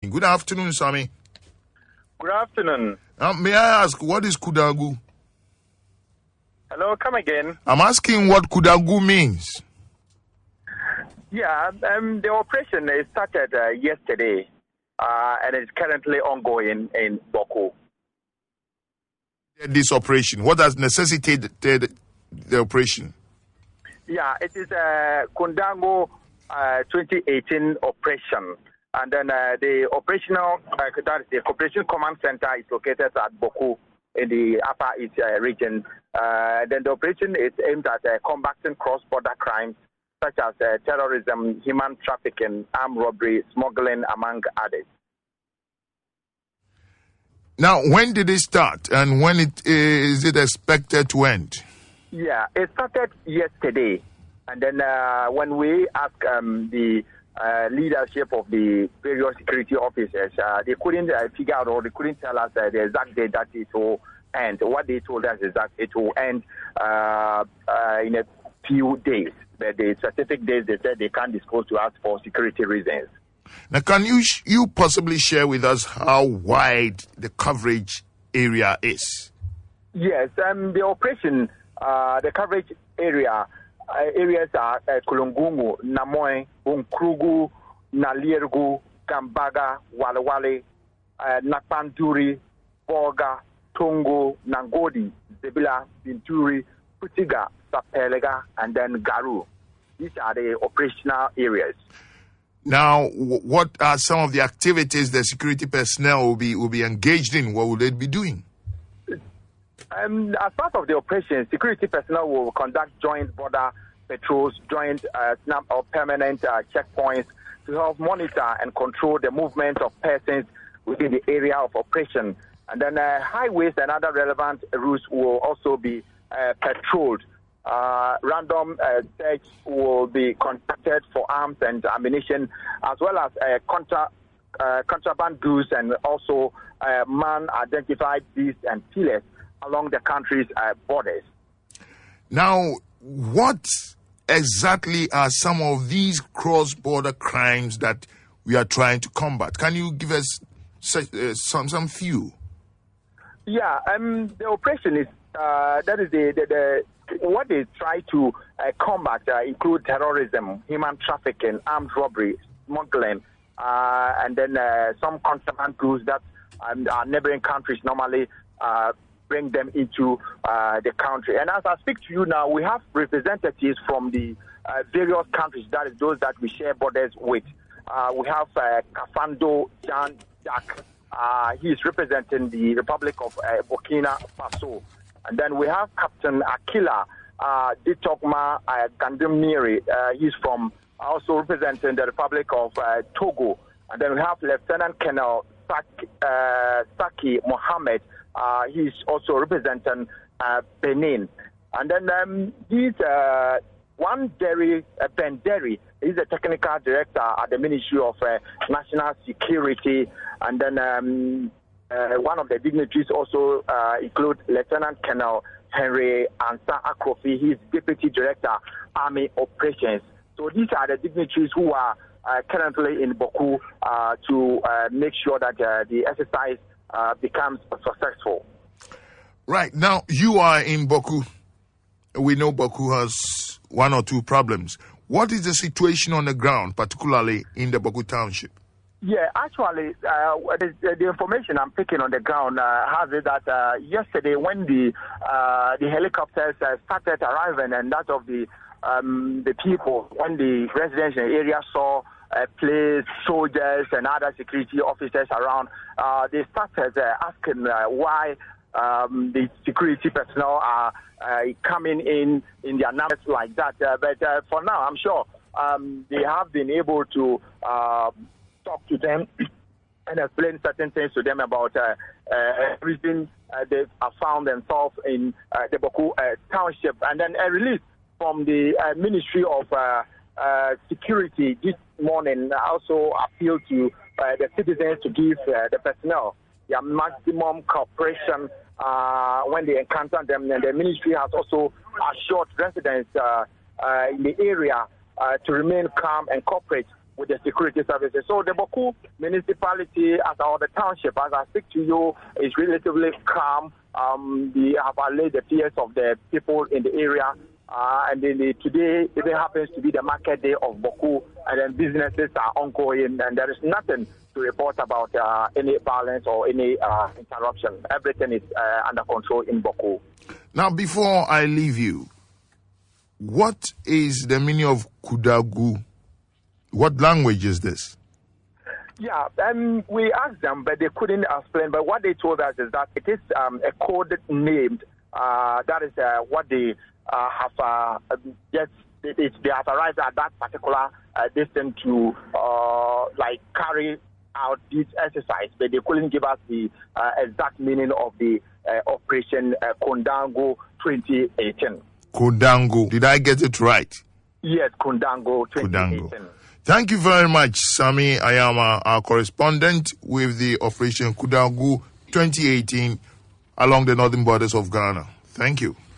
Good afternoon, Sammy. Good afternoon. May I ask, what is Kudagu? Hello, come again. I'm asking what Kudagu means. Yeah, the operation started yesterday and is currently ongoing in Boku. This operation, what has necessitated the operation? Yeah, it is a Kundango 2018 operation. And then the operational, the Cooperation Command Center is located at Boku in the Upper East region. Then the operation is aimed at combating cross-border crimes such as terrorism, human trafficking, armed robbery, smuggling, among others. Now, when did it start and when is it expected to end? Yeah, it started yesterday. And then when we asked the leadership of the various security officers, they couldn't figure out or they couldn't tell us the exact date that it will end. What they told us is that it will end in a few days. But the specific days they said they can't disclose to us for security reasons. Now, can you possibly share with us how wide the coverage area is? Yes, the operation, the coverage areas are Kulungungu, Namoy, Unkrugu, Naliergu, Gambaga, Walawale, Nakpanduri, Boga, Tongo, Nangodi, Zebila, Binturi, Putiga, Sapelega, and then Garu. These are the operational areas. Now, what are some of the activities the security personnel will be engaged in? What will they be doing? As part of the operation, security personnel will conduct joint border patrols, joint snap or permanent checkpoints to help monitor and control the movement of persons within the area of operation. And then highways and other relevant routes will also be patrolled. Random search will be conducted for arms and ammunition, as well as contraband goods and also man-identified beasts and pillars along the country's borders. Now, what exactly are some of these cross-border crimes that we are trying to combat? Can you give us some few? Yeah, the operation is that is the what they try to combat include terrorism, human trafficking, armed robbery, smuggling, and then some contraband goods that our neighboring countries normally bring them into the country. And as I speak to you now, we have representatives from the various countries, that is those that we share borders with. We have Kafando Jan Jack. He is representing the Republic of Burkina Faso. And then we have Captain Akila Ditokma Gandemiri. He's from also representing the Republic of Togo. And then we have Lieutenant Colonel Saki Mohammed. He's also representing Benin. And then he's one Ben Derry. He's a technical director at the Ministry of National Security. And then one of the dignitaries also include Lieutenant Colonel Henry Ansa Akrofi. He's Deputy Director, Army Operations. So these are the dignitaries who are currently in Boku to make sure that the exercise becomes successful. Right. Now, you are in Boku. We know Boku has one or two problems. What is the situation on the ground, particularly in the Boku Township? Yeah, actually, the information I'm picking on the ground has it that yesterday when the helicopters started arriving, and that of the people, when the residential area saw police, soldiers, and other security officers around, they started asking why the security personnel are coming in their numbers like that. But for now, I'm sure they have been able to talk to them and explain certain things to them about everything they have found themselves in the Boku Township. And then a release from the Ministry of Security this morning also appealed to the citizens to give the personnel their maximum cooperation when they encounter them. And the ministry has also assured residents in the area to remain calm and cooperate with the security services. So the Boku municipality, or the township, as I speak to you, is relatively calm. They have allayed the fears of the people in the area. And then today, it happens to be the market day of Boku, and then businesses are ongoing, and there is nothing to report about any violence or any interruption. Everything is under control in Boku. Now, before I leave you, what is the meaning of Kudagu? What language is this? Yeah, we asked them, but they couldn't explain. But what they told us is that it is a code named. That is what they have just. They have arrived at that particular distance to carry out this exercise, but they couldn't give us the exact meaning of the Operation Kundango 2018. Kundango. Did I get it right? Yes, Kundango 2018. Kundango. Thank you very much, Sammy Ayama, our correspondent with the Operation Kundango 2018 along the northern borders of Ghana. Thank you.